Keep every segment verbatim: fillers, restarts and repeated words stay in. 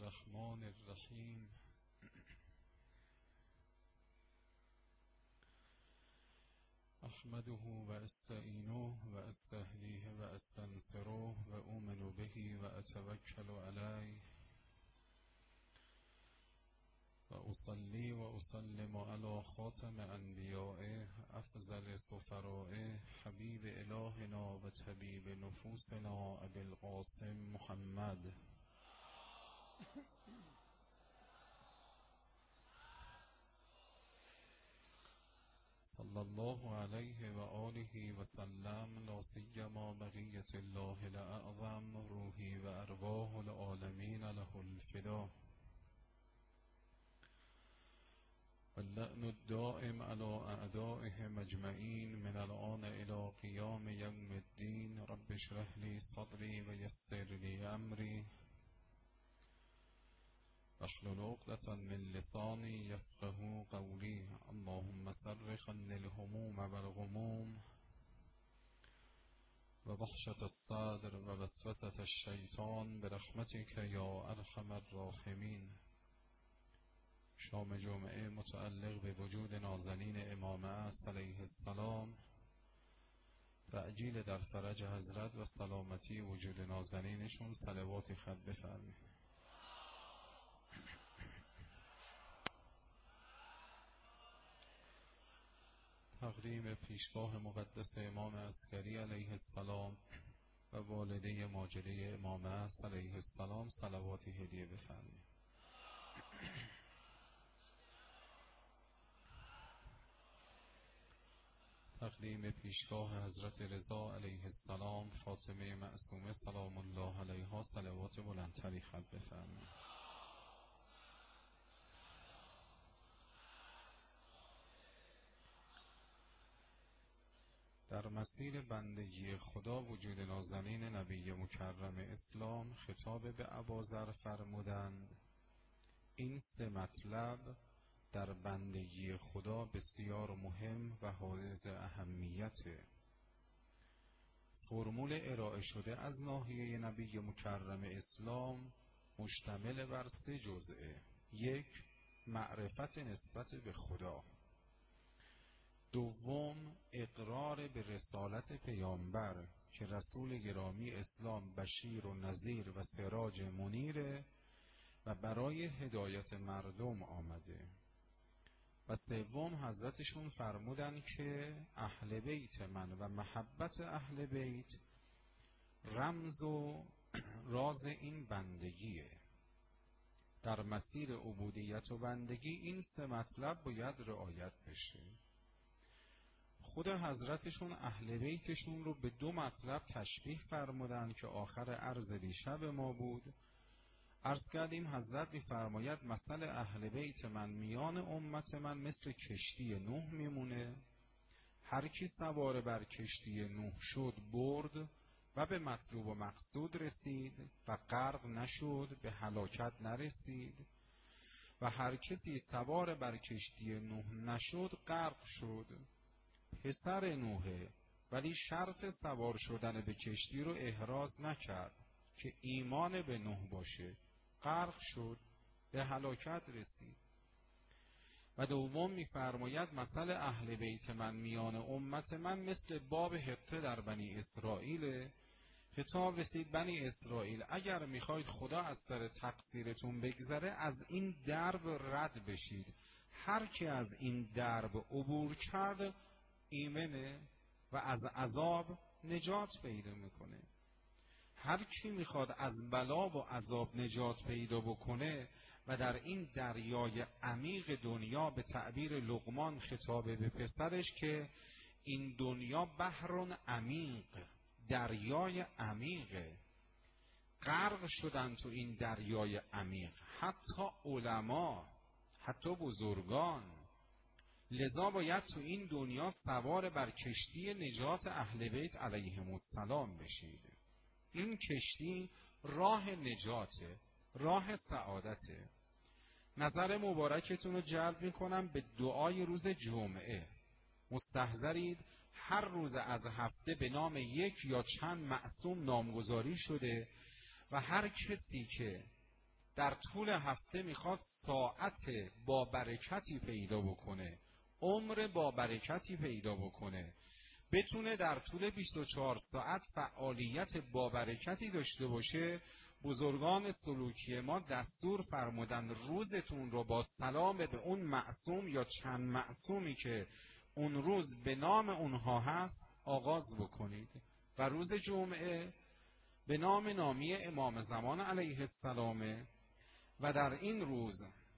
الرحمن الرحیم. احمده و استعینه و استهدیه و استنصره و اؤمن به و اتوکل علیه و اصلی و اسلم علی خاتم انبیائه افضل سفرائه حبیب الهنا و طبیب نفوسنا ابی القاسم محمد صلی الله علیه و آله و سلم. لا سیما بقیة الله الاعظم روحی و ارواح العالمین له الفدا واللعن الدائم على اعدائهم اجمعین من الآن الى قیام یوم الدین. رب اشرح لی صدری و یسر لی امری واحلل عقدة من لسانی یفقهوا قولی. اللهم صرف عني الهموم والغموم و وحشة الصدر و وسوسة الشیطان برحمتک یا ارحم الراحمین. شام جمعه متعلق به وجود نازنین امام است علیه السلام، تعجیل در فرج حضرت و سلامتی وجود نازنینشون صلواتی خط بفرمایید. تقدیم پیشگاه مقدس امام عسکری علیه السلام و والده ماجده امام است علیه السلام صلواتی هدیه بفرمایید. تقدیم پیشگاه حضرت رضا علیه السلام فاطمه معصومه سلام الله علیها صلوات بلندتری خط بفرمایید. در مسیر بندگی خدا وجود نازنین نبی مکرم اسلام خطاب به ابوذر فرمودند این سه مطلب در بندگی خدا بسیار مهم و حائز اهمیت. فرمول ارائه شده از ناحیه نبی مکرم اسلام مشتمل بر سه جزئه. یک، معرفت نسبت به خدا. دوم، اقرار به رسالت پیامبر که رسول گرامی اسلام بشیر و نذیر و سراج منیره و برای هدایت مردم آمده. و سوم، حضرتشون فرمودن که اهل بیت من و محبت اهل بیت رمز و راز این بندگیه. در مسیر عبودیت و بندگی این سه مطلب باید رعایت بشه. خود حضرتشون اهل بیتشون رو به دو مطلب تشبیه فرمودن که آخر عرض دیشب ما بود. عرض کردیم حضرت می‌فرماید مثل اهل بیت من میان امت من مثل کشتی نوح میمونه. هر کی سوار بر کشتی نوح شد برد و به مطلوب و مقصود رسید و غرق نشد، به هلاکت نرسید. و هر کسی سوار بر کشتی نوح نشد غرق شد. پسر نوحه ولی شرط سوار شدن به کشتی رو احراز نکرد که ایمان به نوح باشه، غرق شد، به هلاکت رسید. و دوم می‌فرماید مثل اهل بیت من میان امت من مثل باب حقه در بنی اسرائیل. خطاب رسید بنی اسرائیل اگر میخواید خدا از سر تقصیرتون بگذره از این درب رد بشید. هر کی از این درب عبور کرد ایمنه و از عذاب نجات پیدا میکنه. هر کی میخواد از بلا و عذاب نجات پیدا بکنه و در این دریای عمیق دنیا، به تعبیر لقمان خطاب به پسرش که این دنیا بحر عمیق، دریای عمیقه، غرق شدن تو این دریای عمیق حتی علما، حتی بزرگان. لذا باید تو این دنیا سوار بر کشتی نجات اهل بیت علیهم السلام بشید. این کشتی راه نجاته، راه سعادته. نظر مبارکتون رو جلب میکنم به دعای روز جمعه. مستحضرید هر روز از هفته به نام یک یا چند معصوم نامگذاری شده و هر کسی که در طول هفته میخواد ساعت با برکتی پیدا بکنه، عمر با برکتی پیدا بکنه، بتونه در طول بیست و چهار ساعت فعالیت با برکتی داشته باشه، بزرگان سلوکی ما دستور فرمودن روزتون رو با سلام به اون معصوم یا چند معصومی که اون روز به نام اونها هست آغاز بکنید. و روز جمعه به نام نامی امام زمان علیه السلام و در این روز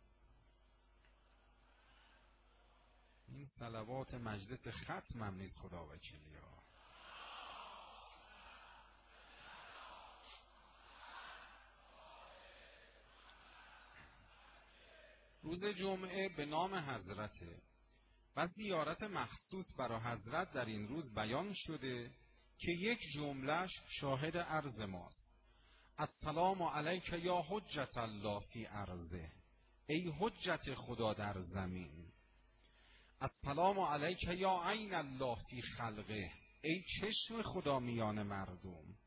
این صلوات مجلس ختمم نیست خدا وکیلی ها. روز جمعه به نام حضرته و زیارت مخصوص برای حضرت در این روز بیان شده که یک جملهش شاهد عرض ماست. السلام علیک یا حجت الله فی ارضه، ای حجت خدا در زمین. السلام علیک یا عین الله فی خلقه، ای چشم خدا میان مردم.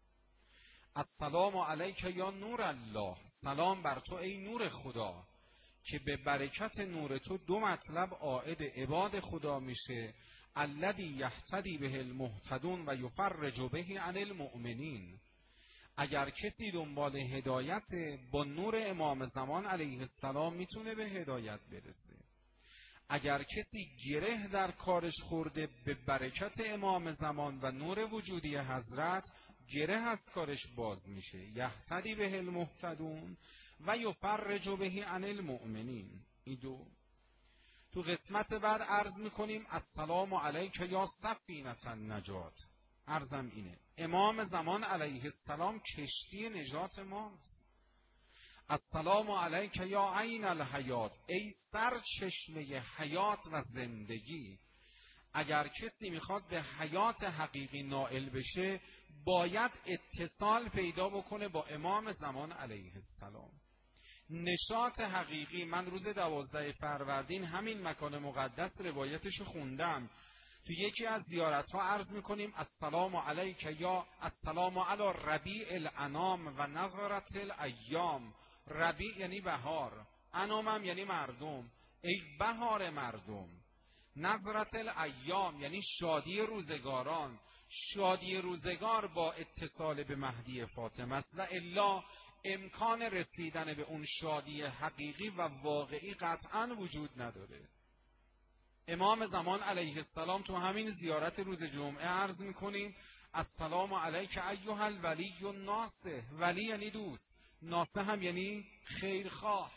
السلام علیک یا نور الله، سلام بر تو ای نور خدا که به برکت نور تو دو مطلب عائد عباد خدا میشه. الذی یهتدی به المهتدون و یفرج به عن المؤمنین. اگر کسی دنبال هدایت با نور امام زمان علیه السلام میتونه به هدایت برسه. اگر کسی گره در کارش خورده به برکت امام زمان و نور وجودی حضرت گره از کارش باز میشه. یهتدی به المهتدون و یفرج به عن المؤمنین. این دو تو قسمت بعد عرض میکنیم السلام علیک یا سفینة النجات. عرضم اینه امام زمان علیه السلام کشتی نجات ماست. السلام علیک یا عین الحیات، ای سرچشمه حیات و زندگی. اگر کسی میخواد به حیات حقیقی نائل بشه باید اتصال پیدا بکنه با امام زمان علیه السلام. نشاط حقیقی، من روز دوازده فروردین همین مکان مقدس روایتشو خوندم، تو یکی از زیارت ها عرض میکنیم السلام علیک یا السلام علی ربیع الانام و نظرت الایام. ربیع یعنی بهار، انامم یعنی مردم، ای بهار مردم. نظرت الایام یعنی شادی روزگاران. شادی روزگار با اتصال به مهدی فاطمه است و الا امکان رسیدن به اون شادی حقیقی و واقعی قطعا وجود نداره. امام زمان علیه السلام تو همین زیارت روز جمعه عرض میکنیم السلام علیک ایها الولی الناصح. ولی یعنی دوست، ناصح هم یعنی خیرخواه.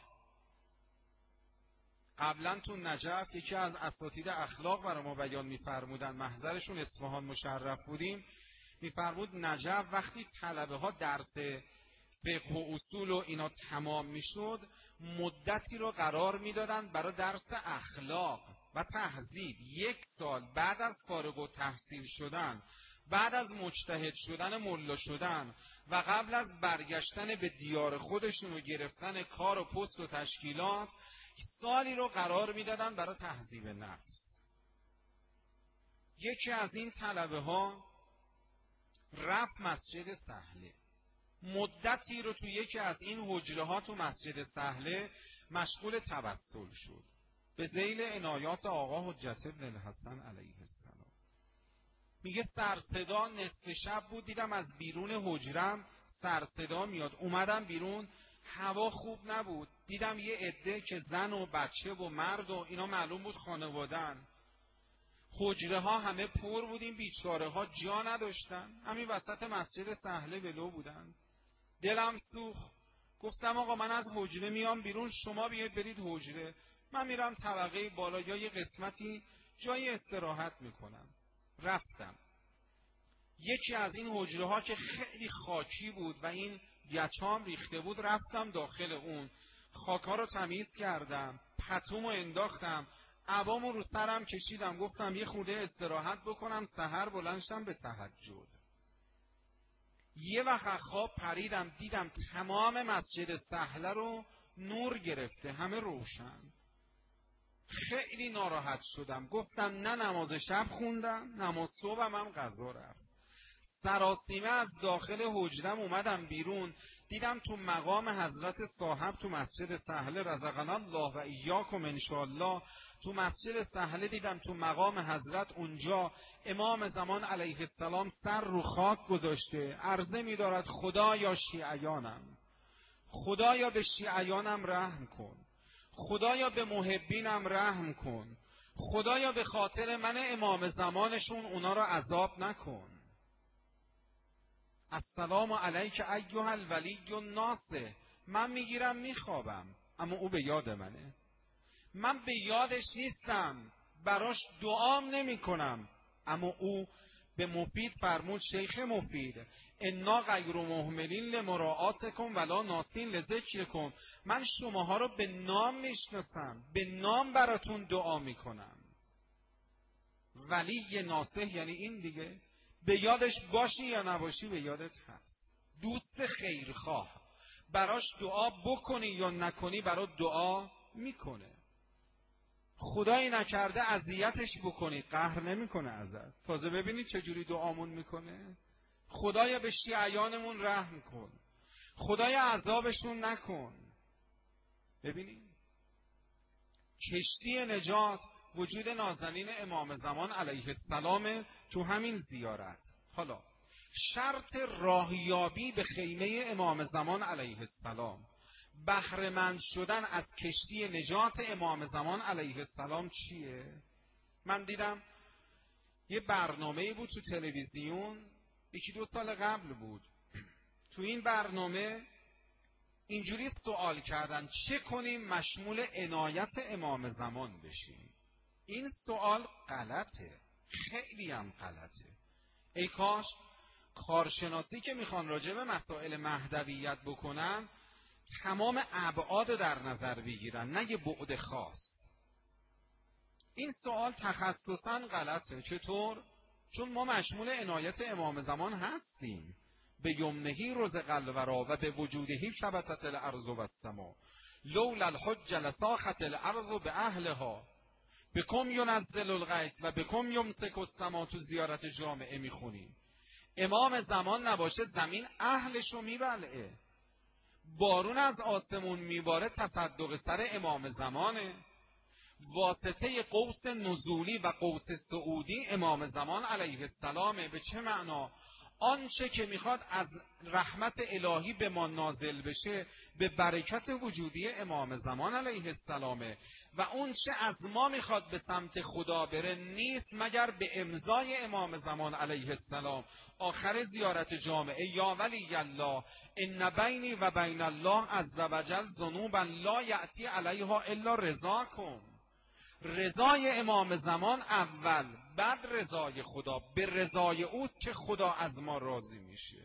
قبلا تو نجف یکی از اساتید اخلاق برای ما بیان میفرمودن، محضرشون اصفهان مشرف بودیم، میفرمود نجف وقتی طلبه ها درس فقه و اصول و اینا تمام میشد مدتی رو قرار میدادن برای درس اخلاق و تهذیب. یک سال بعد از فارغ التحصیل شدن، بعد از مجتهد شدن ملا شدن و قبل از برگشتن به دیار خودشون و گرفتن کار و پست و تشکیلات سالی رو قرار میدادن برای تهذیب نفس. یکی از این طلبه ها رفت مسجد سهله، مدتی رو تو یکی از این حجره ها تو مسجد سهله مشغول توسل شد به ذیل عنایات آقا حجت ابن الحسن علیه السلام. میگه سرصدا نصف شب بود، دیدم از بیرون حجرم سرصدا میاد، اومدم بیرون هوا خوب نبود، دیدم یه عده که زن و بچه و مرد و اینا معلوم بود خانوادن، حجره ها همه پر بودیم، بیچاره ها جا نداشتن، همین وسط مسجد سهله ولو بودن. دلم سوخت، گفتم آقا من از حجره میام بیرون، شما بیاید برید حجره، من میرم طبقه بالا یا یه قسمتی جای استراحت میکنم. رفتم یکی از این حجره ها که خیلی خاکی بود و این گچام ریخته بود، رفتم داخل اون، خاکا رو تمیز کردم، پتومو انداختم، عبامو رو سرم کشیدم، گفتم یه خورده استراحت بکنم سحر بلند شم به تهجد. یه وقت خواب پریدم دیدم تمام مسجد سهله رو نور گرفته، همه روشن. خیلی ناراحت شدم، گفتم نه نماز شب خوندم، نماز صبحم هم قضا رفت. سراسیمه از داخل حجرم اومدم بیرون، دیدم تو مقام حضرت صاحب تو مسجد سهله رزقنا الله و ایاکم انشاءالله، تو مسجد سهله دیدم تو مقام حضرت اونجا امام زمان علیه السلام سر رو خاک گذاشته، عرضه می‌دارد خدایا شیعیانم، خدایا به شیعیانم رحم کن، خدایا به محبینم رحم کن، خدایا به خاطر من امام زمانشون اونا رو عذاب نکن. السلام علیک ایها الولی الناصح. من میگیرم میخوابم اما او به یاد منه، من به یادش نیستم، براش دعام نمی کنم اما او به مفید فرمود شیخ مفید انا غیر مهملین لمراعاتکم ولا ناسین لذکرکم، من شماها رو به نام میشناسم، به نام براتون دعا میکنم. ولی ناصح یعنی این دیگه، به یادش باشی یا نباشی به یادت هست. دوست خیرخواه، براش دعا بکنی یا نکنی برات دعا میکنه. خدایی نکرده اذیتش بکنی قهر نمیکنه ازت. تازه ببینید چجوری دعامون میکنه. خدایا به شیعیانمون رحم کن، خدایا عذابشون نکن. ببینید کشتی نجات وجود نازنین امام زمان علیه السلام تو همین زیارت. حالا شرط راهیابی به خیمه امام زمان علیه السلام، بهره‌مند شدن از کشتی نجات امام زمان علیه السلام چیه؟ من دیدم یه برنامه‌ای بود تو تلویزیون، یکی دو سال قبل بود. تو این برنامه اینجوری سوال کردن چه کنیم مشمول عنایت امام زمان بشیم. این سوال غلطه، خیلی هم غلطه. ای کاش کارشناسی که میخوان راجع به مسائل مهدویت بکنن تمام ابعاد در نظر بگیرن، نه یه بعد خاص. این سوال تخصصاً غلطه. چطور؟ چون ما مشمول عنایت امام زمان هستیم. به یمنهی رزق الورا و به وجودهی ثبتت الارض و السما لولا الحج لساخت الارض به اهلها بکم ینزل الغیث و بکم یمسک السما. تو زیارت جامعه میخونیم امام زمان نباشه زمین اهلشو میبلعه. بارون از آسمون میباره تصدق سر امام زمانه. واسطه قوس نزولی و قوس صعودی امام زمان علیه السلامه. به چه معنا؟ آنچه که میخواد از رحمت الهی به ما نازل بشه به برکت وجودی امام زمان علیه السلامه و اون چه از ما میخواد به سمت خدا بره نیست مگر به امضای امام زمان علیه السلام. آخر زیارت جامعه یا ولی الله ان بینی و بین الله عز وجل ذنوبا لا یأتی علیها الا رضاکم. رضای امام زمان اول، بعد رضای خدا. به رضای اوست که خدا از ما راضی میشه.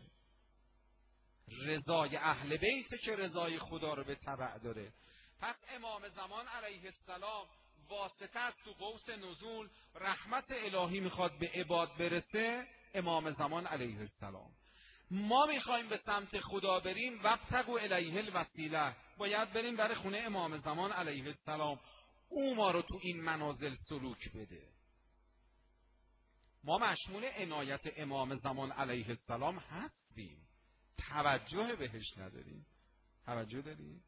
رضای اهل بیت که رضای خدا رو به تبع داره. پس امام زمان علیه السلام واسطه است تو قوس نزول، رحمت الهی میخواد به عباد برسه امام زمان علیه السلام. ما میخوایم به سمت خدا بریم وابتغوا الیه الوسیله، باید بریم در خونه امام زمان علیه السلام، او ما رو تو این منازل سلوک بده. ما مشمول عنایت امام زمان علیه السلام هستیم، توجه بهش نداریم. توجه داریم؟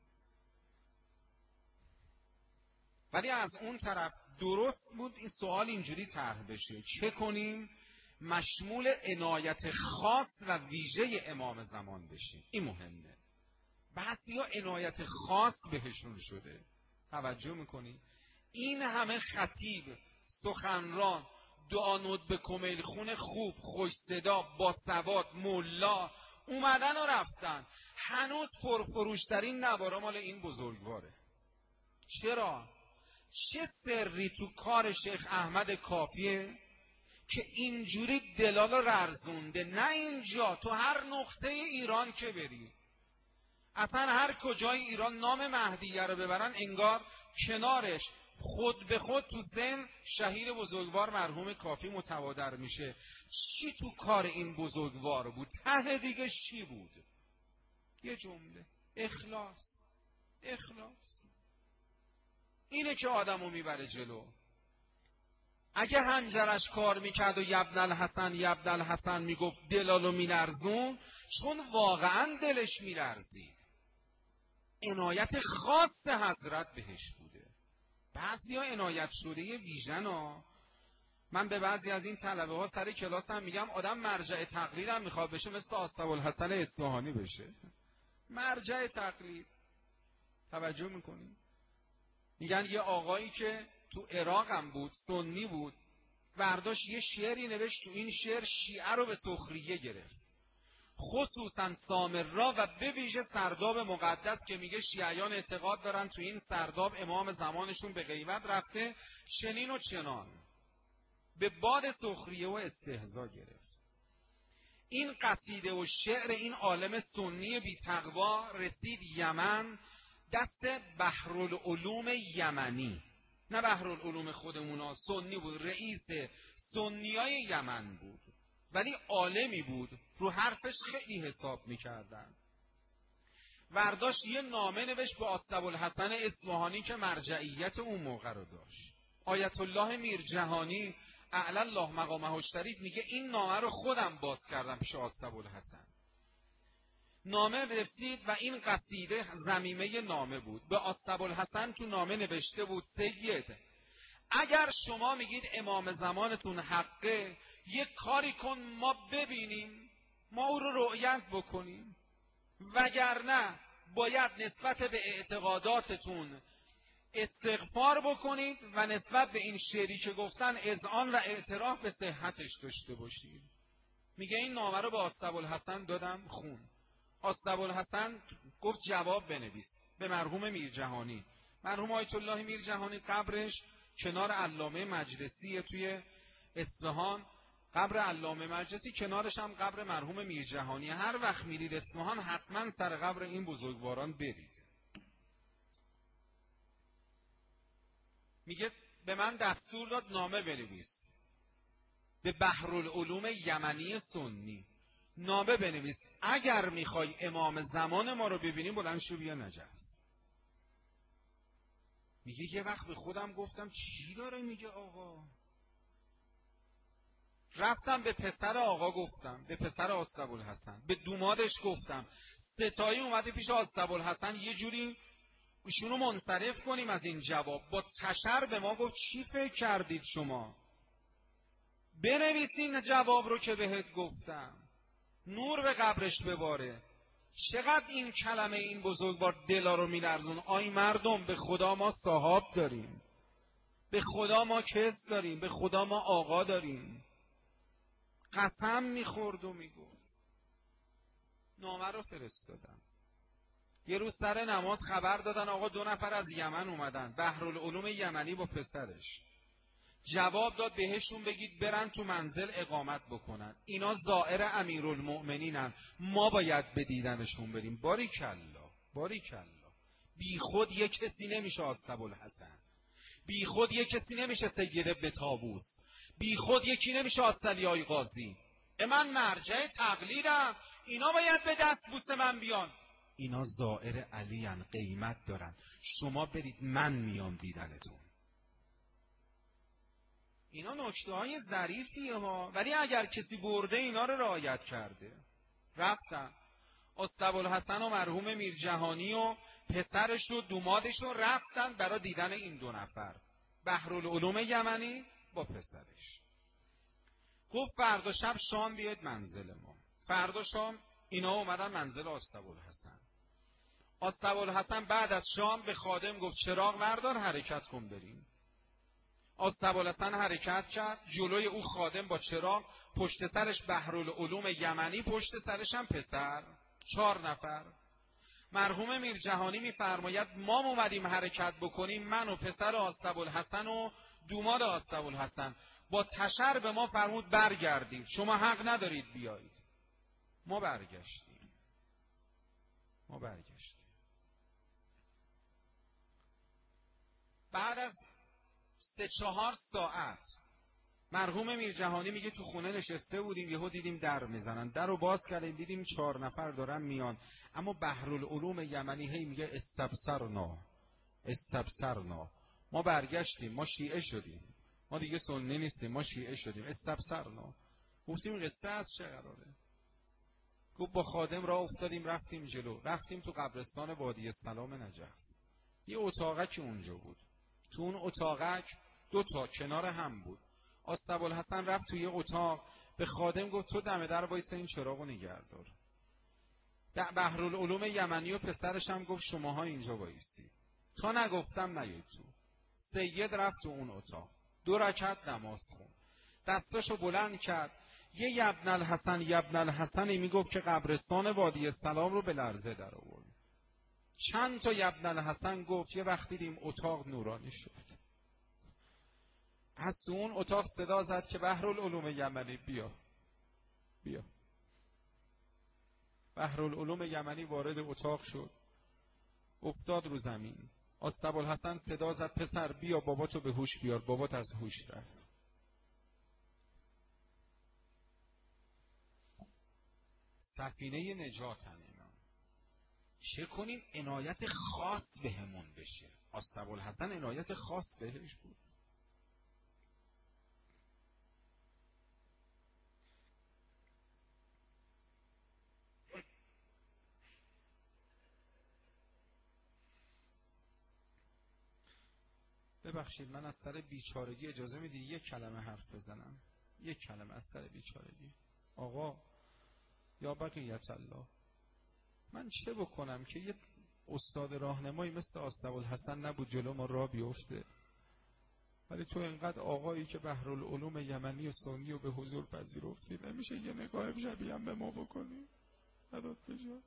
ولی از اون طرف درست بود این سوال اینجوری طرح بشه چه کنیم مشمول عنایت خاص و ویژه امام زمان بشیم. این مهمه. بعضیا عنایت خاص بهشون شده. توجه میکنی؟ این همه خطیب، سخنران، دعانود به کمیل خون خوب، خوش صدا، با سواد، ملا اومدن و رفتن، هنوز پرفروشترین نوارا مال این بزرگواره. چرا؟ چه سری تو کار شیخ احمد کافیه که اینجوری دلال رزونده؟ نه اینجا، تو هر نقطه ایران که بری، اصلا هر کجای ایران نام مهدیه رو ببرن انگار کنارش خود به خود تو ذهن شهید بزرگوار مرحوم کافی متبادر میشه. چی تو کار این بزرگوار بود؟ ته دیگه چی بود؟ یه جمله: اخلاص. اخلاص اینه که آدمو میبره جلو. اگه هنجرش کار میکرد و یبن الحسن یبن الحسن میگفت دلالو میلرزون، چون واقعا دلش میلرزید. عنایت خاص حضرت بهش بوده. بعضی ها عنایت شده ویژن ها. من به بعضی از این طلبه ها سر کلاس هم میگم آدم مرجع تقلید هم میخواد بشه مثل آستاب‌الحسن اصفهانی بشه. مرجع تقلید. توجه میکنی؟ میگن یه آقایی که تو عراق هم بود، سنی بود، برداشت یه شعری نوشت، تو این شعر شیعه رو به سخریه گرفت، خصوصا سامرا و به ویژه سرداب مقدس که میگه شیعیان اعتقاد دارن تو این سرداب امام زمانشون به غیبت رفته، چنین و چنان، به باد سخریه و استهزا گرفت. این قصیده و شعر این عالم سنی بی تقوا رسید یمن، دست بحرالعلوم یمنی، نه بحرالعلوم خودمونا، سنی بود، رئیس سنیای یمن بود، ولی عالمی بود، رو حرفش خیلی حساب میکردن. ورداشت یه نامه نوشت به آستاب‌الحسن اصفهانی که مرجعیت اون موقع رو داشت. آیت الله میرجهانی اعلی الله مقامه الشریف میگه این نامه رو خودم باز کردم پیش آستاب‌الحسن. نامه رسید و این قصیده ضمیمه نامه بود. به آستاب‌الحسن تو نامه نوشته بود سید، اگر شما میگید امام زمانتون حقه، یک کاری کن ما ببینیم، ما او رو رؤیت بکنیم، وگرنه باید نسبت به اعتقاداتتون استغفار بکنید و نسبت به این شعری که گفتن اذعان و اعتراف به صحتش داشته باشید. میگه این نامه رو به آستاب‌الحسن دادم خون. آستاب‌الحسن گفت جواب بنویس به مرحوم میرجهانی. مرحوم آیت الله میرجهانی قبرش کنار علامه مجلسی توی اصفهان، قبر علامه مجلسی کنارش هم قبر مرحوم میرجهانی. هر وقت میرید اصفهان حتما سر قبر این بزرگواران برید. میگه به من دستور داد نامه بنویس به بحرالعلوم یمنی سنی، نامه بنویس اگر میخوای امام زمان ما رو ببینیم بلند شو بیا نجف. میگه یه وقت به خودم گفتم چی داره میگه آقا؟ رفتم به پسر آقا گفتم، به پسر آستاب‌الحسن، به دومادش گفتم، ستایی اومده پیش آستاب‌الحسن یه جوری ایشونو منصرف کنیم از این جواب. با تشر به ما گفت چی فکر کردید شما؟ بنویسین جواب رو که بهت گفتم، نور به قبرش بباره. چقدر این کلمه این بزرگوار دلا رو میلرزون. آی مردم، به خدا ما صاحب داریم، به خدا ما کس داریم، به خدا ما آقا داریم. قسم میخورد و میگفت. نامه رو فرستادم. یه روز سر نماز خبر دادن آقا دو نفر از یمن اومدن، بحرالعلوم یمنی با پسرش. جواب داد بهشون بگید برن تو منزل اقامت بکنن، اینا زائر امیرالمؤمنینن، ما باید به دیدنشون بریم. باریکلا باریکلا. بی خود یک کسی نمیشه آستاب‌الحسن، بی خود یک کسی نمیشه سید ابن طاووس، بی خود یکی نمیشه آستعلیای قاضی. من مرجع تقلیدم، اینا باید به دست بوس من بیان. اینا زائر علی ان، قیمت دارن، شما برید من میام دیدنتون. اینا نکته های ظریفیه ها، ولی اگر کسی برده اینا رو رعایت کرده. رفتن آستاب‌الحسن و مرحوم میرجهانی و پسرش و دومادش رو رفتن برای دیدن این دو نفر، بحرالعلوم یمنی با پسرش. گفت فردا شب شام بیاید منزل ما. فردا شام اینا اومدن منزل آستاب‌الحسن. آستاب‌الحسن بعد از شام به خادم گفت چراغ بردار حرکت کن بریم. آستاب‌الحسن حرکت کرد، جلوی او خادم با چراغ، پشت سرش بحرالعلوم یمنی، پشت سرش هم پسر، چهار نفر. مرحوم میرجهانی میفرماید ما اومدیم حرکت بکنیم، من و پسر آستاب‌الحسن و دوماد آستاب‌الحسن. با تشر به ما فرمود برگردید، شما حق ندارید بیایید. ما برگشتیم. ما برگشتیم. بعد از سه چهار ساعت مرحوم میرجهانی میگه تو خونه نشسته بودیم، یهو دیدیم در میزنن، در رو باز کردیم دیدیم چهار نفر دارن میان. اما بحرالعلوم یمنی هی میگه استبصرنا استبصرنا. ما برگشتیم، ما شیعه شدیم، ما دیگه سنی نیستیم، ما شیعه شدیم. استبصرنا، گفتیم قصه از چه قراره؟ گفت با خادم راه افتادیم رفتیم جلو، رفتیم تو قبرستان وادی سلام نجف. یه اتاقکی اونجا بود، تو اون اتاقک دو تا کنار هم بود. آستاب‌الحسن رفت توی اتاق، به خادم گفت تو دم در وایسا این چراغو نگه دار. بحرالعلوم یمنی و پسرش هم گفت شماها اینجا وایسی. تا نگفتم نیاید تو. سید رفت تو اون اتاق، دو رکعت نماز خوند، دستاشو بلند کرد، یه یبن الحسن یبن الحسنی میگفت که قبرستان وادی سلام رو به لرزه در آورد. چند تا یبن الحسن گفت، یه وقتی دیدیم اتاق نورانی شد. از تو اون اتاق صدا زد که بحرالعلوم یمنی بیا بیا. بحرالعلوم یمنی وارد اتاق شد، افتاد رو زمین. آستاب‌الحسن صدا زد پسر بیا باباتو به هوش بیار. بابات از هوش رفت. سفینه نجاتن اینا. چه کنیم عنایت خاص بهمون بشه. آستاب‌الحسن عنایت خاص بهش بود. ببخشید من از سر بیچارگی اجازه میدی یک کلمه حرف بزنم؟ یک کلمه از سر بیچارگی. آقا یا بقیت الله، من چه بکنم که یه استاد راهنمایی مثل آستاب‌الحسن نبود جلو ما راه بیفته، ولی تو اینقدر آقایی که بحرالعلوم یمنی و سنی و به حضور پذیرفتی، نمیشه یه نگاه شبیه هم به ما بکنی؟ نداد بجا.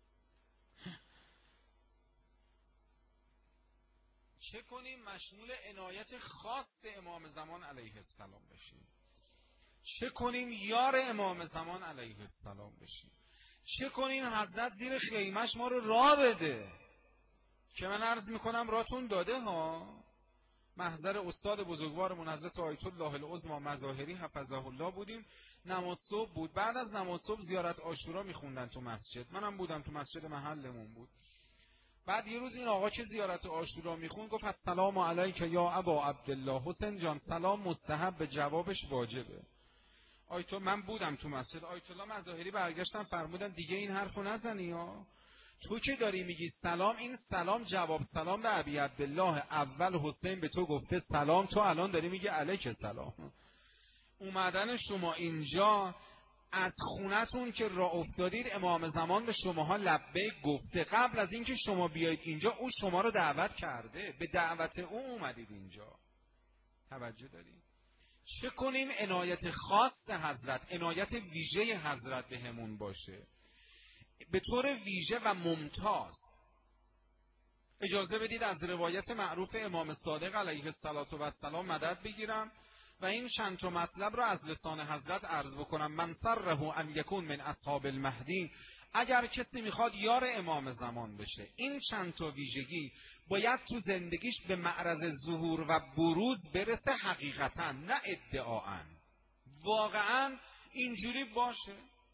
چه کنیم مشمول عنایت خاص امام زمان علیه السلام بشیم؟ چه کنیم یار امام زمان علیه السلام بشیم؟ چه کنیم حضرت زیر خیمش ما رو راه بده؟ که من عرض میکنم راتون داده ها. محضر استاد بزرگوارمون حضرت آیت الله العظمی مظاهری حفظه الله بودیم. نماز صبح بود. بعد از نماز صبح زیارت عاشورا میخوندن تو مسجد. منم بودم، تو مسجد محلمون بود. بعد یه روز این آقا که زیارت عاشورا میخوند گفت السلام علیک یا ابا عبدالله. حسین جان سلام مستحب، به جوابش واجبه. آیت من بودم تو مسجد. آیت الله مظاهری برگشتن فرمودن دیگه این حرفو نزنی ها. تو که داری میگی سلام، این سلام جواب سلام به ابی عبدالله. اول حسین به تو گفته سلام، تو الان داری میگی علیک سلام. اومدن شما اینجا از خونتون که راه افتادید امام زمان به شماها لبیک گفته. قبل از اینکه شما بیایید اینجا او شما رو دعوت کرده، به دعوت او اومدید اینجا. توجه دارید؟ چه کنیم عنایت خاص حضرت، عنایت ویژه حضرت به همون باشه به طور ویژه و ممتاز. اجازه بدید از روایت معروف امام صادق علیه السلام مدد بگیرم و این چند تا مطلب را از لسان حضرت عرض بکنم. من سره ان یکون من اصحاب المهدی، اگر کسی میخواد یار امام زمان بشه، این چند تا ویژگی باید تو زندگیش به معرض ظهور و بروز برسه، حقیقتا نه ادعاً، واقعا اینجوری باشه.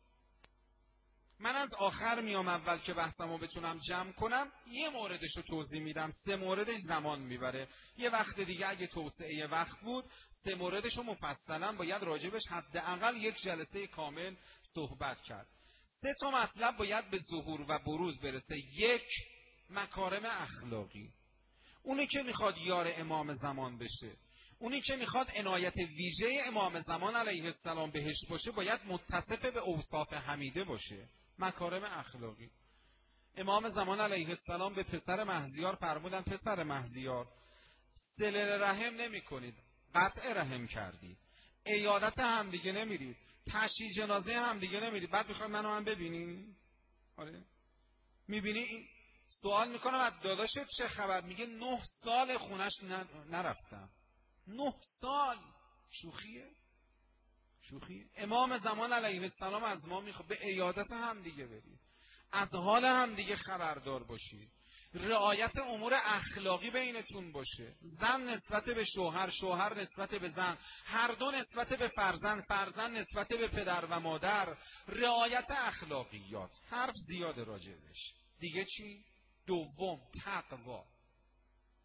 من از آخر میام، اول که بحثمو بتونم جمع کنم یه موردشو توضیح میدم، سه موردش زمان میبره. یه وقت دیگه اگه توسعه وقت بود سه موردشو مفصلا باید راجبش حداقل یک جلسه کامل صحبت کرد. سه تا مطلب باید به ظهور و بروز برسه. یک، مکارم اخلاقی. اونی که میخواد یار امام زمان بشه، اونی که میخواد عنایت ویژه امام زمان علیه السلام بهش باشه، باید متصف به اوصاف حمیده باشه. مکارم اخلاقی. امام زمان علیه السلام به پسر مهدیار فرمودن پسر مهدیار، صله رحم نمی کنید، قطع رحم کردید، عیادت هم دیگه نمیرید، تشییع جنازه هم دیگه نمیرید، بعد میخواید منو هم ببینی؟ آره میبینی؟ این سوال میکنم از داداشت چه خبر؟ میگه نه سال خونش نرفتم. نه سال. شوخیه؟ شوخیه؟ امام زمان علیه السلام از ما میخواد به عیادت هم دیگه برید، از حال هم دیگه خبردار باشید، رعایت امور اخلاقی بینتون باشه. زن نسبت به شوهر، شوهر نسبت به زن، هر دو نسبت به فرزند، فرزند نسبت به پدر و مادر. رعایت اخلاقیات، حرف زیاد راجبش. دیگه چی؟ دوم، تقوا.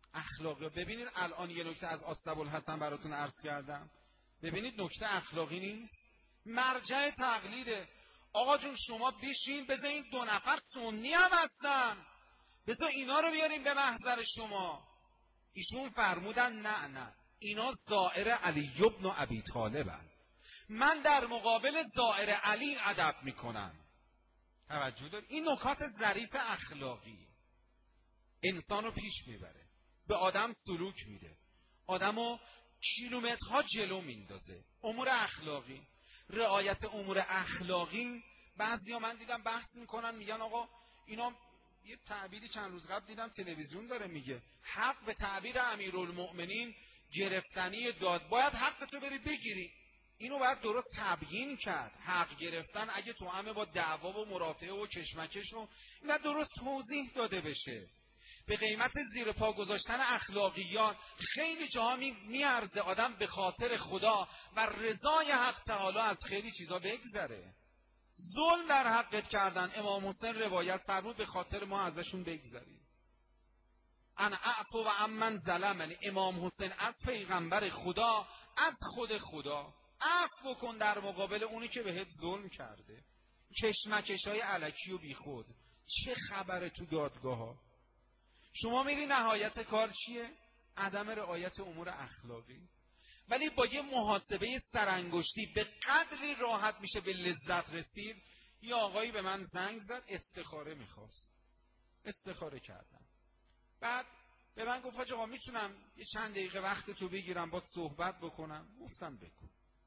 اخلاقی. ببینید الان یه نکته از اسطبوالحسن براتون عرض کردم، ببینید نکته اخلاقی نیست، مرجع تقلیده. آقا جون شما بشین بذار این دو نفر سنی هم هستن، بذار اینا رو بیاریم به محضر شما. ایشون فرمودن نه نه اینا زائر علی ابن ابی طالبن، من در مقابل زائر علی ادب میکنم. توجه دار، این نکات ظریف اخلاقی انسان رو پیش میبره، به آدم سلوک میده، آدمو کیلومترها جلو میندازه. امور اخلاقی، رعایت امور اخلاقی. بعضیا من دیدم بحث میکنن میگن آقا اینا، یه تعبیری چند روز قبل دیدم تلویزیون داره میگه حق به تعبیر امیرالمؤمنین گرفتنی داد، باید حق تو بری بگیری. اینو باید درست تبیین کرد. حق گرفتن اگه تو همه با دعوا و مرافعه و کشمکش و اینا درست توضیح داده بشه. به قیمت زیر پا گذاشتن اخلاقیات خیلی جاها میارزه آدم به خاطر خدا و رضای حق تعالی از خیلی چیزا بگذره. ظلم در حقت کردن، امام حسین روایت فرمود به خاطر ما ازشون بگذریم. انا اعفو و عمن ظلمنی، امام حسین از پیغمبر خدا، از خود خدا عفو کن در مقابل اونی که بهت ظلم کرده. کشمکش‌های الکی و بیخود. چه خبره تو دادگاه ها؟ شما میری نهایت کار چیه؟ عدم رعایت امور اخلاقی. ولی با یه محاسبه سرانگشتی به قدری راحت میشه به لذت رسید. یه آقایی به من زنگ زد استخاره میخواست، استخاره کردم، بعد به من گفت حاج آقا میتونم یه چند دقیقه وقت تو بگیرم باهات صحبت بکنم؟ گفتم بگو.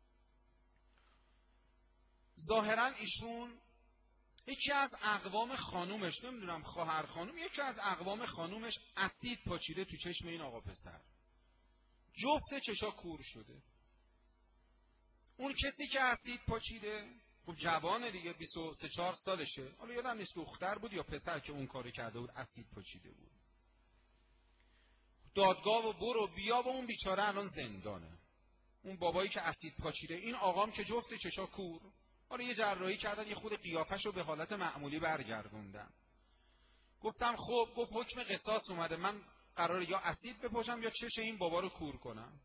ظاهرا ایشون یکی از اقوام خانومش، نمیدونم خواهر خانوم، یکی از اقوام خانومش اسید پاچیده تو چشم این آقا پسر، جفت چشا کور شده. اون کسی که اسید پاچیده خب جوانه دیگه، بیست و سه چهار سالشه، حالا یادم نیست دختر بود یا پسر که اون کارو کرده بود، اسید پاچیده بود. دادگاه و برو بیا با اون بیچاره الان زندانه. اون بابایی که اسید پاچیده، این آقام که جفت چشا کور، حالا یه جراحی کردن یه خود قیافه‌شو به حالت معمولی برگردوندن. گفتم خب، گفت حکم قصاص اومده، من قراره یا اسید بپاشم یا چش این بابا رو کور کنم.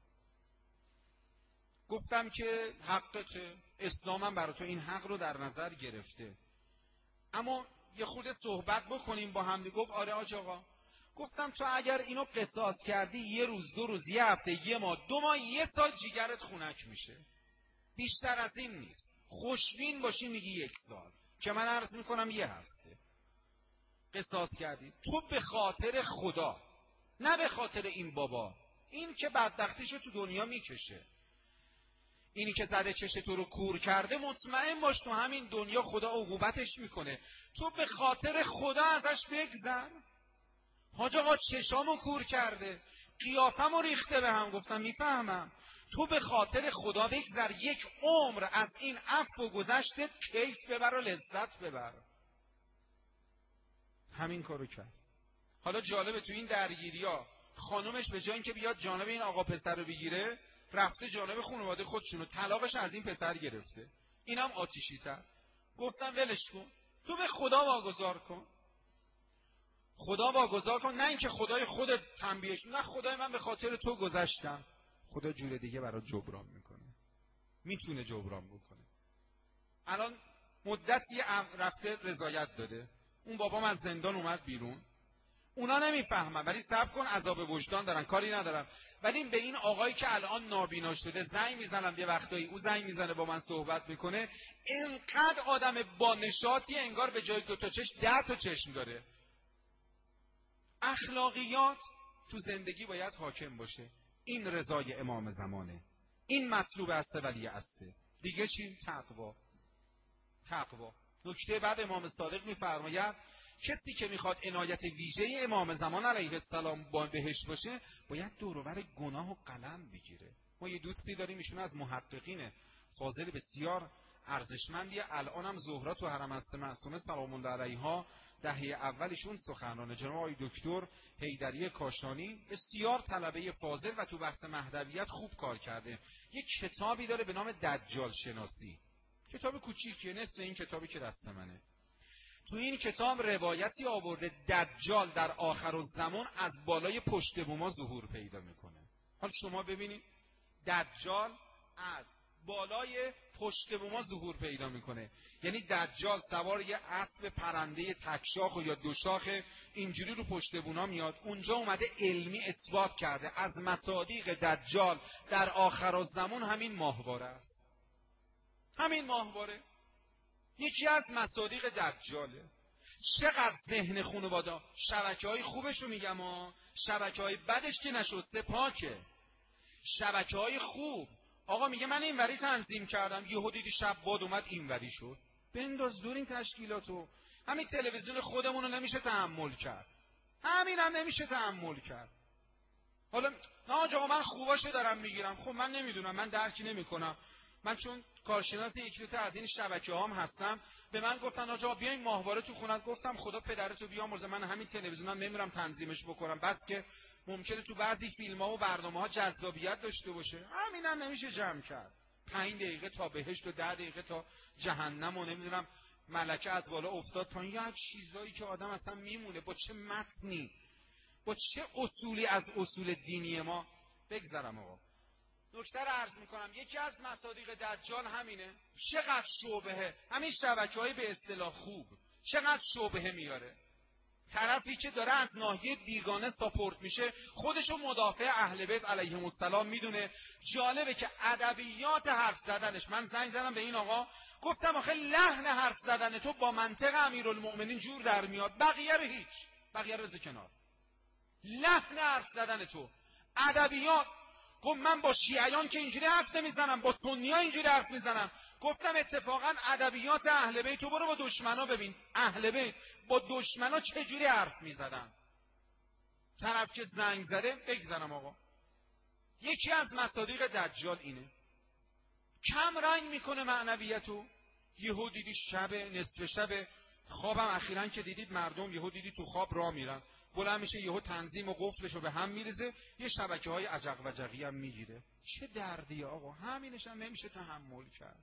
گفتم که حقته، اسلامم برای تو این حق رو در نظر گرفته، اما یه خود صحبت بکنیم با هم. گفت آره آج آقا. گفتم تو اگر اینو قصاص کردی یه روز، دو روز، یه هفته، یه ماه، دو ماه، یه سال جیگرت خنک میشه، بیشتر از این نیست. خوشبین باشی میگی یک سال، که من عرض میکنم یه هفته. قصاص کردی تو به خاطر خدا، نه به خاطر این بابا. این که بدبختیشو تو دنیا میکشه، اینی که زده چش تو رو کور کرده، مطمئن باش تو همین دنیا خدا عقوبتش میکنه. تو به خاطر خدا ازش بگذر. حاج آقا چشامو کور کرده، قیافمو ریخته به هم. گفتم میفهمم، تو به خاطر خدا بگذر، یک عمر از این عفو و گذشتت کیف ببر و لذت ببر. همین کارو کرد. حالا جالبه تو این درگیریا خانومش به جای اینکه بیاد جانب این آقا پسر رو بگیره، رفته جانب خانواده خودشونو، طلاقش از این پسر گرفته. اینم آتیشی تر. گفتم ولش کن، تو به خدا واگذار کن، خدا واگذار کن، نه اینکه خدای خودت تنبیهش، نه خدای من به خاطر تو گذشتم. خدا جور دیگه برات جبران میکنه، میتونه جبران بکنه. الان مدتی رفته رضایت داده، اون بابام از زندان اومد بیرون. اونا نمیفهمن ولی صبر کن، عذاب وجدان دارن، کاری ندارم. ولی به این آقایی که الان نابینا شده زنگ میزنم، یه وقتایی او زنگ میزنه با من صحبت میکنه، اینقدر آدم با نشاطی انگار به جای دو تا چشم ده تا چشم داره. اخلاقیات تو زندگی باید حاکم باشه. این رضای امام زمانه، این مطلوب است ولی است. دیگه چی؟ تقوا. تقوا. نکته بعد امام صادق میفرماید کسی که میخواد عنایت ویژه امام زمان علیه السلام با بهش باشه، باید دور و بر گناه و قلم بگیره. ما یه دوستی داریم، ایشون از محققین فاضل بسیار ارزشمندی، الان هم زهرا تو حرم است معصومه سلام الله علیها دهه اولشون سخنران جناب آقای دکتر حیدری کاشانی، بسیار طلبه فاضل و تو بحث مهدویت خوب کار کرده. یک کتابی داره به نام دجال شناسی، کتاب کوچیکیه، نصف این کتابی که دست منه. تو این کتاب روایتی آورده دجال در آخرالزمان از بالای پشت بوما ظهور پیدا میکنه. حالا شما ببینید دجال از بالای پشت بوما ظهور پیدا میکنه، یعنی دجال سوار یه اسب پرنده تکشاخ و یا دوشاخ اینجوری رو پشت بونا میاد. اونجا اومده علمی اثبات کرده از مصادیق دجال در آخرالزمان همین ماهواره است. همین ماهواره یکی از مصادیق دجاله. چقدر ذهن خانواده، شبکه های خوبش رو میگم ها، شبکه های بدش که نشسته پاکه. شبکه های خوب آقا میگه من اینوری تنظیم کردم، یهو دیدی شب باد اومد اینوری شد. بنداز دور این تشکیلاتو. همین تلویزیون خودمون رو نمیشه تحمل کرد، همین هم نمیشه تحمل کرد. حالا نه آقا من خوباشو دارم میگیرم، خب من نمیدونم، من درکی نمیکنم. من چون کارشناس یک دو تا از این شبکه‌هام هستم، به من گفتن آقا بیاین ماهواره تو خونت. گفتم خدا پدرتو بیامرزه، من همین تلویزیونم نمیرم تنظیمش بکنم، بس که ممکنه تو بعضی فیلم‌ها و برنامه‌ها جذابیت داشته باشه. همینم نمیشه جمع کرد. پنج دقیقه تا بهشت و ده دقیقه تا جهنم و نمیدونم ملکه از بالا افتاد پایین، یه چیزایی که آدم اصلا میمونه با چه متنی، با چه اصولی از اصول دینی ما. بگذرم آقا. نکته رو عرض میکنم، یکی از مصادیق دجال همینه. چقدر شبهه، همین شبکه‌های به اصطلاح خوب چقدر شبهه میاره. طرفی که داره از ناحیه بیگانه ساپورت میشه خودشو مدافع اهل بیت علیهم السلام میدونه. جالبه که ادبیات حرف زدنش، من زنگ زدم به این آقا گفتم آخه لحن حرف زدن تو با منطق امیرالمؤمنین جور در میاد، بقیه رو هیچ، بقیه رو بذار کنار. لحن حرف زدن تو، ادبیات. گفت من با شیعیان که اینجوری حرف نمیزنم، با سنی‌ها اینجوری حرف میزنم. گفتم اتفاقا ادبیات اهل بیت تو برو با دشمنا ببین، اهل بیت با دشمنا چجوری حرف میزدن. طرف که زنگ زده. بگذارم آقا. یکی از مصادیق دجال اینه، کم رنگ میکنه معنویتو. یهو دیدی شب، نصف شب، خوابم اخیراً که دیدید مردم یهو دیدی تو خواب راه میرن، بلند میشه یهو تنظیم و قفلشو به هم میریزه، یه شبکه های عجق و جقی هم میگیره. چه دردیه آقا، همینش هم نمیشه تحمل کرد.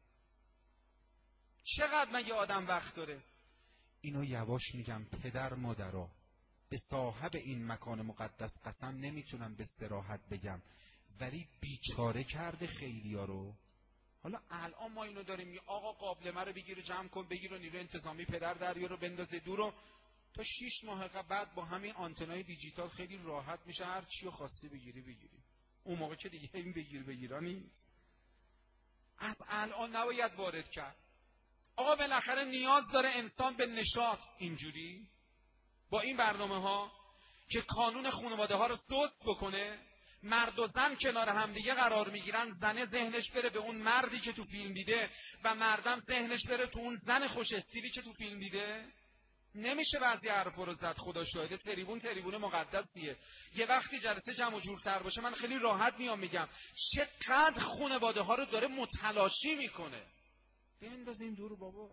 چقدر مگه آدم وقت داره؟ اینو یواش میگم پدر مادرها، به صاحب این مکان مقدس قسم نمیتونم به صراحت بگم، ولی بیچاره کرده خیلیا رو. حالا الان ما اینو داریم می آقا قابلمه رو بگیر جمع کن، بگیر و نیروی انتظامی پدر دریا رو بندازه دور رو. تا شش ماه بعد با همین آنتنای دیجیتال خیلی راحت میشه هر چی رو خواستی بگیری بگیری. اون موقع که دیگه این بگیر بگیرا نیست. از الان نباید وارد کرد. آقا بالاخره نیاز داره انسان به نشاط اینجوری با این برنامه ها که کانون خانواده ها رو سست بکنه. مرد و زن کنار همدیگه قرار میگیرن، زنه ذهنش بره به اون مردی که تو فیلم دیده و مردم ذهنش بره تو اون زن خوش استیلی که تو فیلم دیده. نمیشه بعضی حرفا رو زد. خدا شاهده تریبون تریبون مقدسیه. یه وقتی جلسه جمع و جورتر باشه من خیلی راحت میام میگم چقدر خانواده ها رو داره متلاشی میکنه. بندازیم دور بابا.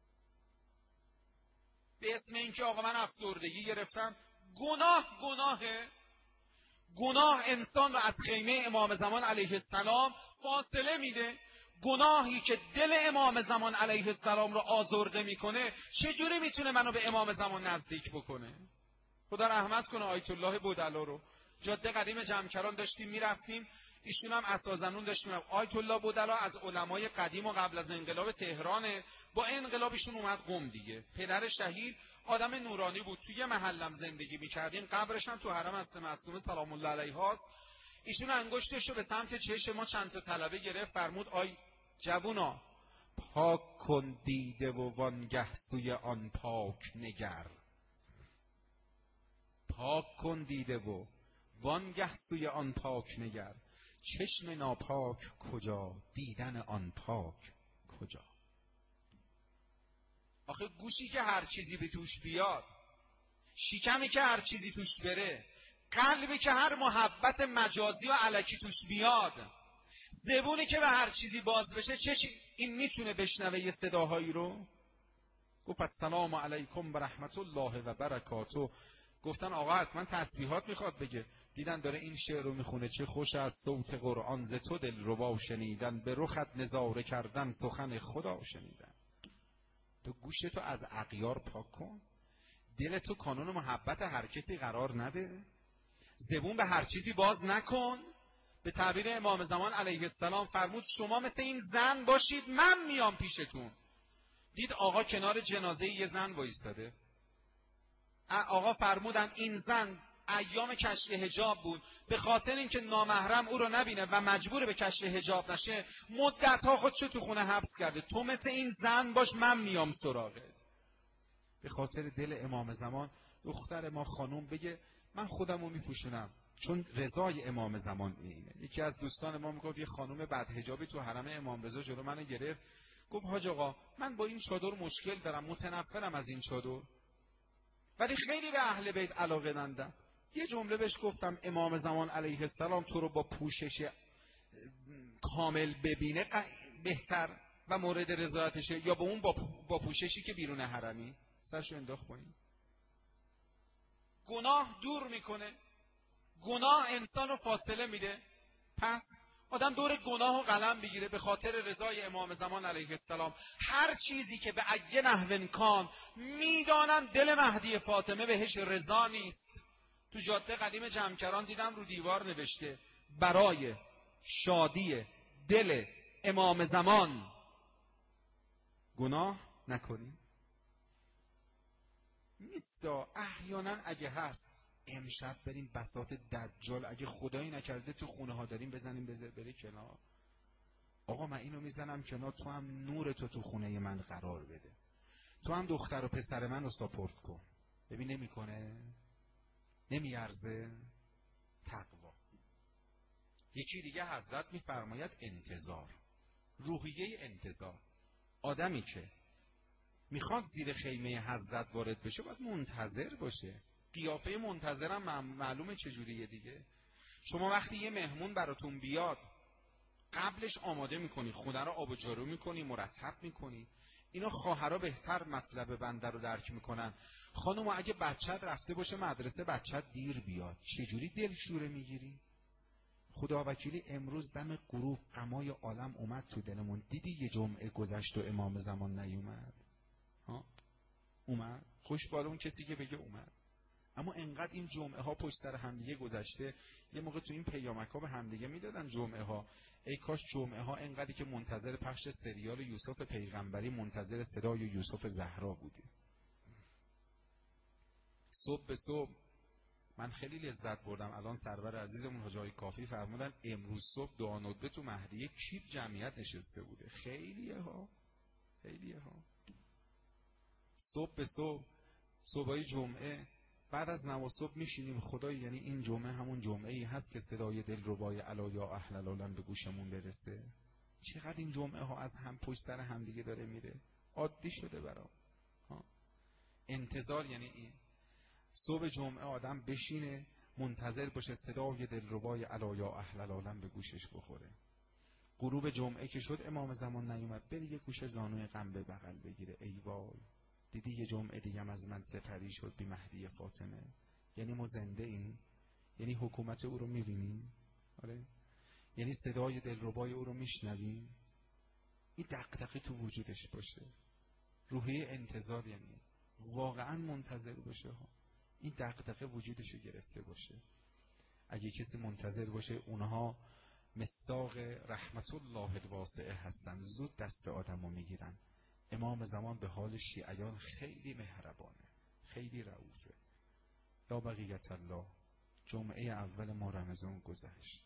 به اسم اینکه آقا من افسردگی گرفتم. گناه گناهه. گناه انسان رو از خیمه امام زمان علیه السلام فاصله میده. گناهی که دل امام زمان علیه السلام رو آزرده میکنه چجوری میتونه منو به امام زمان نزدیک بکنه؟ خدا رحمت کنه آیت الله بودلا رو. جاده قدیم جمکران داشتیم میرفتیم، ایشون هم اساسنون داشت میرفت. آیت الله بودلا از علمای قدیم و قبل از انقلاب تهرانه. با انقلابشون اومد قم دیگه. پدر شهید آدم نورانی بود، توی محلم زندگی میکردیم، قبرش هم تو حرم است معصومه سلام الله علیها. ایشون انگشتشو به سمت چشم ما چند تا طلبه گرفت، فرمود آی جوونا پاک کن دیده و وانگه سوی آن پاک نگر. پاک کن دیده و وانگه سوی آن پاک نگر. چشم ناپاک کجا، دیدن آن پاک کجا. آخه گوشی که هر چیزی به توش بیاد، شکمی که هر چیزی توش بره، قلبی که هر محبت مجازی و الکی توش بیاد، زبونی که به هر چیزی باز بشه، چه این میتونه بشنوه یه صداهایی رو؟ گفت السلام علیکم و رحمت الله و برکاته. گفتن آقا حتما تسبیحات میخواد بگه. دیدن داره این شعر رو میخونه، چه خوش از صوت قرآن ز تو دل ربا شنیدن، به رخت نظاره کردن سخن خدا شنیدن. تو گوشتو از اغیار پاک کن، دل تو کانون محبت هر کسی قرار نده، زبون به هر چیزی باز نکن. به تعبیر امام زمان علیه السلام فرمود شما مثل این زن باشید من میام پیشتون. دید آقا کنار جنازه یه زن وایستاده، آقا فرمودن این زن ایام کشف حجاب بود، به خاطر اینکه نامحرم او رو نبینه و مجبور به کشف حجاب نشه مدت‌ها خودشو تو خونه حبس کرده. تو مثل این زن باش من میام سراغت. به خاطر دل امام زمان دختر ما خانوم بگه من خودم رو میپوشونم، چون رضای امام زمان اینه. یکی از دوستان ما میگفت یه خانوم بدحجابی تو حرم امام رضا جلو منو گرفت، گفت حاج آقا من با این چادر مشکل دارم، متنفرم از این چادر، ولی خیلی به اهل بیت علاقه مندم. یه جمله بهش گفتم امام زمان علیه السلام تو رو با پوشش کامل ببینه بهتر و مورد رضایتشه یا با اون با پوششی که بیرون حرمی؟ سرشو انداخت پایین. گناه دور میکنه، گناه انسان رو فاصله میده. پس آدم دور گناه و قلم بگیره به خاطر رضای امام زمان علیه السلام. هر چیزی که به اگه نحو کان میدانم دل مهدی فاطمه بهش رضا نیست. تو جاده قدیم جمکران دیدم رو دیوار نوشته برای شادی دل امام زمان گناه نکنیم. نیستا احیانا اگه هست امشب بریم بساط دجال، اگه خدایی نکرده تو خونه ها داریم بزنیم بذار بره کنار. آقا من اینو میزنم کنار، تو هم نور تو تو خونه من قرار بده، تو هم دختر و پسر من رو ساپورت کن. ببین نمیکنه، نمیارزه تقوا. یکی دیگه حضرت میفرماید انتظار، روحیه انتظار. آدمی که میخواد زیر خیمه حضرت وارد بشه باید منتظر باشه. قیافه منتظرم معلومه چجوریه دیگه. شما وقتی یه مهمون براتون بیاد قبلش آماده میکنی، خونه رو آب و جارو میکنی، مرتب میکنی. اینا خواهرها بهتر مطلب بنده رو درک میکنن. خانم اگه بچت رفته باشه مدرسه بچت دیر بیاد، چجوری دلشوره میگیری؟ خدا وکیلی امروز دم غروب غمای عالم اومد تو دلمون. دیدی یه جمعه گذشت و امام زمان نیومد؟ ها اومد، خوش بالا اون کسی که بگه اومد. اما انقدر این جمعه ها پشت سر همدیگه گذشته. یه موقع تو این پیامک ها به همدیگه میدادن جمعه ها. ای کاش جمعه ها انقدری که منتظر پخش سریال یوسف پیغمبری منتظر صدای یوسف زهرا بودیم. صبح به صبح من خیلی لذت بردم. الان سرور عزیزمون حاج آقای کافی فرمودن امروز صبح دعا ندبه تو مهدیه کیپ جمعیت نشسته بوده. خیلیه ها، خیلیه ها. صبح به صبح صبحای جمعه بعد از نماز صبح میشینیم خدای، یعنی این جمعه همون جمعه ای هست که صدای دلربای الا یا اهل العالم به گوشمون برسه. چقدر این جمعه ها از هم پشت سر هم دیگه داره میره، عادی شده برام. انتظار یعنی این صبح جمعه آدم بشینه منتظر باشه صدای دلربای الا یا اهل العالم به گوشش بخوره. غروب جمعه که شد امام زمان نیومد، بری یه گوشه زانوی غم به بغل بگیره. ای وای دیدی یه جمعه دیگه از من سپری شد بی مهدی فاطمه. یعنی ما زنده ایم، یعنی حکومت او رو میبینیم، آره، یعنی صدای دلربای او رو میشنویم. این دغدغه تو وجودش باشه. روحیه انتظار یعنی واقعا منتظر باشه ها. این دغدغه وجودش رو گرفته باشه. اگه کسی منتظر باشه اونها مصداق رحمت الله الواسعه هستن، زود دست آدم رو میگیرن. امام زمان به حال شیعیان خیلی مهربانه، خیلی رئوفه. یا بقیت الله جمعه اول ماه رمضان گذشت،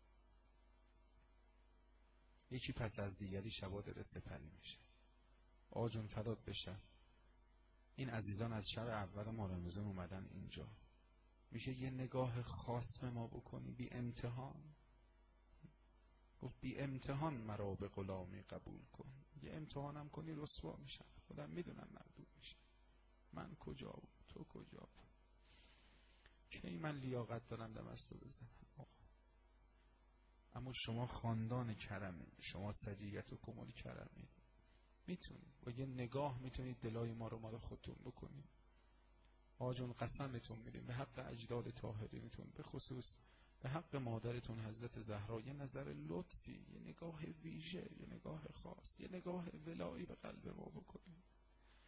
یکی پس از دیگری شبا داره سپری میشه. آجون فدات بشن این عزیزان از شب اول ماه رمضان اومدن اینجا. میشه یه نگاه خاص به ما بکنی؟ بی امتحان گفت بی امتحان مرا به غلامی قبول کن. یه امتحانم کنی رسوا میشم، خودم میدونم مردود میشم. من کجا بود تو کجا بود؟ کی من لیاقت دارم دم از تو بزنم؟ آقا اما شما خاندان کرمی، شما سجیت و کمال کرمی، میتونید با یه نگاه میتونید دلای ما رو مال خودتون بکنید. آجون قسمتون میدیم به حق اجداد طاهرینتون، به خصوص به حق مادرتون حضرت زهرا یه نظر لطفی، یه نگاه ویژه، یه نگاه خاص، یه نگاه ولایی به قلب ما بکنید.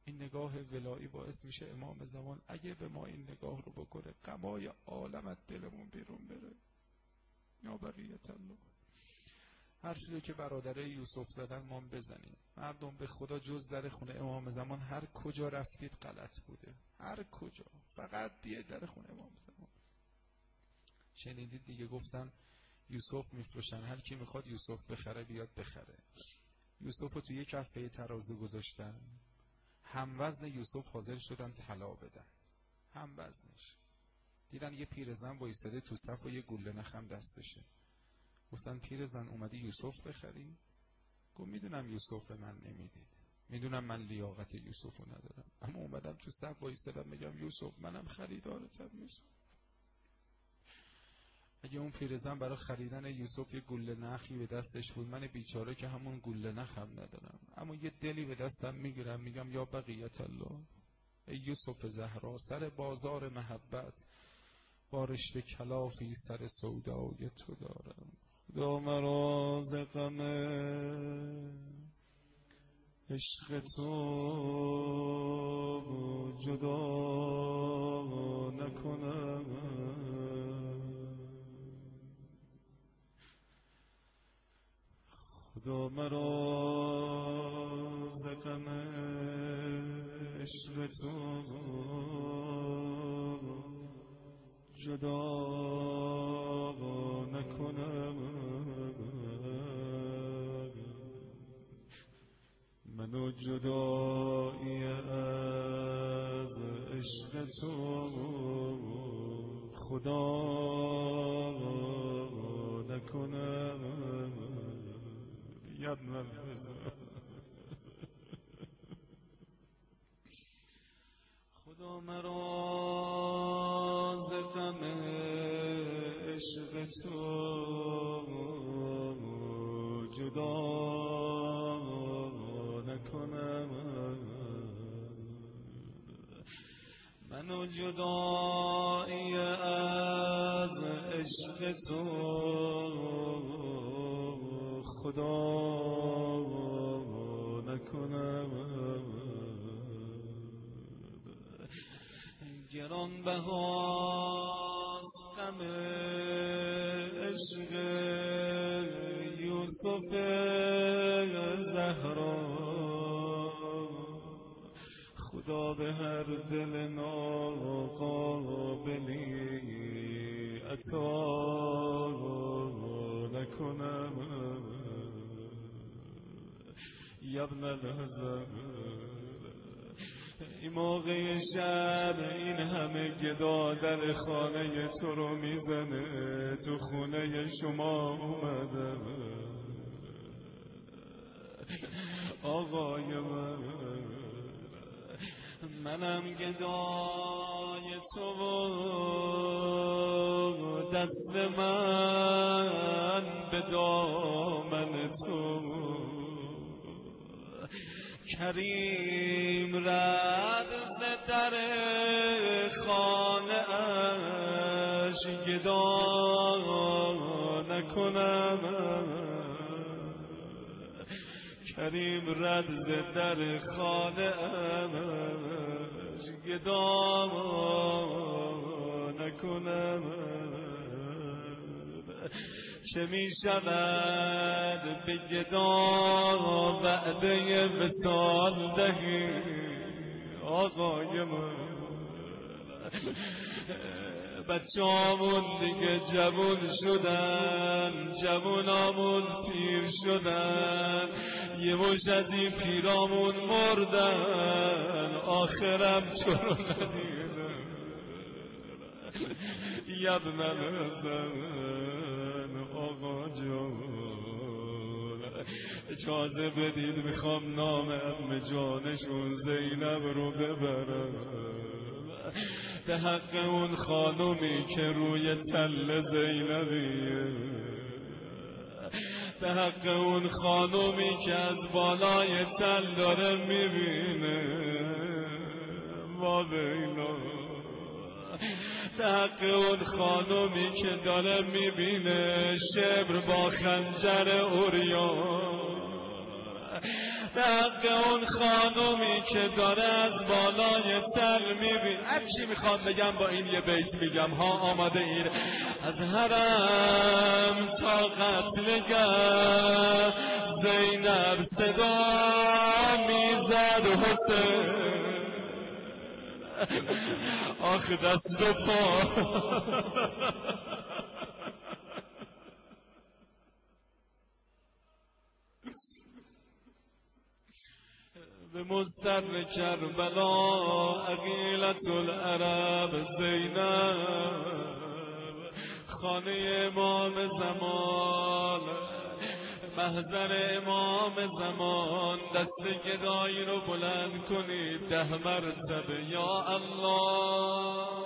این نگاه ولایی باعث میشه امام زمان اگه به ما این نگاه رو بکنه غمای عالم از دلمون بیرون بره. یا بقیت الله. حرفی رو که برادره یوسف زدن ما بزنیم. مردم به خدا جز در خونه امام زمان هر کجا رفتید غلط بوده، هر کجا، فقط بیاید در خونه امام زمان. شنیدید دیگه گفتن یوسف میفروشن، هر کی میخواد یوسف بخره بیاد بخره. یوسف رو توی یک کفه ترازو گذاشتن، هم وزن یوسف حاضر شدن طلا بدن، هم وزنش. دیدن یه پیرزن وایساده تو صف و یه گوله نخم دستشه. گفتن پیرزن اومدی یوسف بخری؟ گفت میدونم یوسف به من نمیدید، میدونم من لیاقت یوسف رو ندارم، اما اومدم تو صف وایسادم میگم یوسف منم خریدارتم یوسف. اگه اون پیرزن برای خریدن یوسف یه گوله نخی به دستش بود، من بیچاره که همون گوله نخم ندارم اما یه دلی به دستم میگیرم میگم یا بقیت الله، ای یوسف زهرا سر بازار محبت با رشته کلافی سر سودای تو دارم. خدا مرا ز غم عشق تو جدا نکنم، خدا مرا ز غم عشق تو جدا نکنم، منو جدایی از عشق تو خدا نکنم. یاد نرزه خدا مرا ز غم عشق تو جدا نکنم، منو جدایی از عشق تو خدا نکنم. گران بها غم عشق یوسف زهرا، خدا به هر دل ناقابلی عطا نکنم. یابن الحزن این موقع شب این همه گدا در خانه تو رو میزنه، تو خونه شما اومدم آقای من، منم گدای تو و دست من به دامن تو، کریم رد ز در خانه اش گدا نکنم، کریم رد ز در خانه اش گدا نکنم. چه می شود به گدا وعده وصال دهی آقای من، بچه‌هامون دیگه جوون شدن، جوونامون پیر شدن، یه مش از این پیرامون مردن، آخرم چرا ندیدن. یابن الحزن آقا جان اجازه بدید میخوام نام ام جانشون زینب رو ببرم، به حق اون خانومی که روی تل زینبیه، به حق اون خانومی که از بالای تل داره میبینه ما بینا، به حق اون خانومی که داره میبینه شبر با خنجر اوریان به حق اون خانومی که داره از بالای سر میبین. هر چی میخوام بگم با این یه بیت میگم ها، آماده ایر. از حرم تا قتلگاه زینب صدا میزد حسین، آخ دست و پا به مستر کربلا عقیلت العرب زینب، خانه امام زمان، محضر امام زمان. دست گدایی رو بلند کنید ده مرتبه یا الله.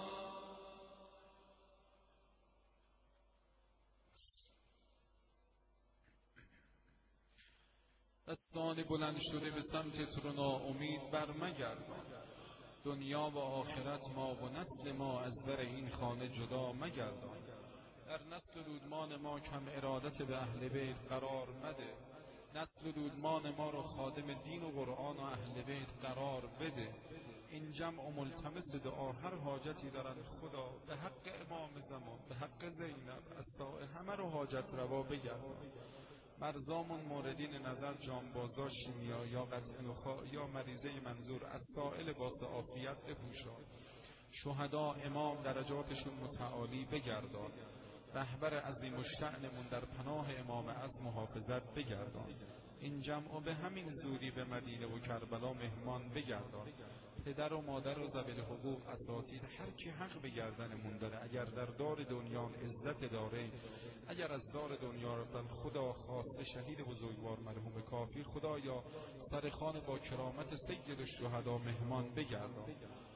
دستانی بلند شده به سمت تو رو ناامید برمگردان. دنیا و آخرت ما و نسل ما از در این خانه جدا مگردان. در نسل دودمان ما کم ارادت به اهل بیت قرار مده. نسل دودمان ما رو خادم دین و قرآن و اهل بیت قرار بده. این جمع و ملتمس دعا هر حاجتی دارن خدا به حق امام زمان، به حق زینب، السائل همه رو حاجت روا بگردان. مرزامون موردین نظر جانبازا، شیمیا یا قطع نخاع یا مریضه منظور، السائل باس عافیت بپوشان. شهدا امام درجاتشون متعالی بگردان. رهبر عظیم الشأنمون در پناه امام از محافظت بگردان. این جمع به همین زودی به مدینه و کربلا مهمان بگردان. پدر و مادر و ذوی الحقوق، اساتید، هر کی حق به گردنمون داره، اگر در دار دنیا عزت داره، اگر از دار دنیا رفتن خدا خواسته شهید بزرگوار مرحوم کافی، خدا یا سرخان با کرامت سید الشهدا مهمان بگردان.